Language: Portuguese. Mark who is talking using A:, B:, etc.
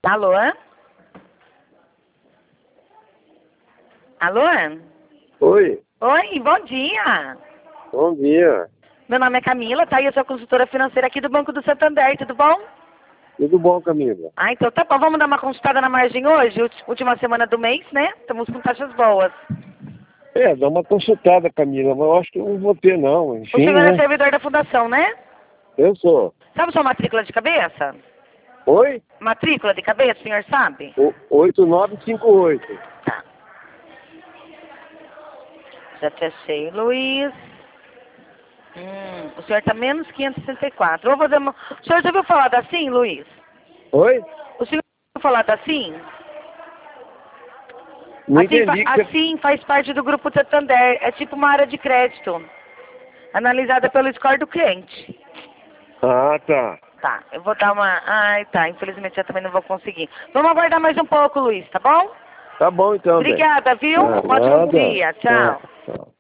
A: Alô? Alô?
B: Oi,
A: Oi, bom dia.
B: bom dia.
A: Meu nome é Camila, tá? E eu sou consultora financeira aqui do Banco do Santander, tudo bom?
B: Tudo bom, Camila?
A: Ah, então tá bom. Vamos dar uma consultada na margem hoje, última semana do mês, né? Estamos com taxas boas.
B: Dá uma consultada, Camila, mas eu acho que eu não vou ter, não.
A: O
B: Enfim,
A: senhor é
B: né?
A: servidor da fundação, né?
B: Eu sou.
A: Sabe sua matrícula de cabeça?
B: Oi?
A: Matrícula de cabeça, o senhor sabe?
B: 8958.
A: Tá. Já te achei, Luiz. O senhor tá menos 564. Vou fazer uma... O senhor já ouviu falar da SIM, Luiz?
B: Oi?
A: O senhor já ouviu falar da SIM?
B: Não
A: A SIM,
B: entendi que
A: a SIM faz parte do Grupo Santander. É tipo uma área de crédito. Analisada pelo score do cliente.
B: Ah, tá.
A: Tá, eu vou dar uma... Ai, tá, infelizmente eu também não vou conseguir. Vamos aguardar mais um pouco, Luiz, tá bom?
B: Tá bom então, Zé.
A: Obrigada, viu?
B: Nada.
A: Ótimo dia. Tchau.
B: Tchau.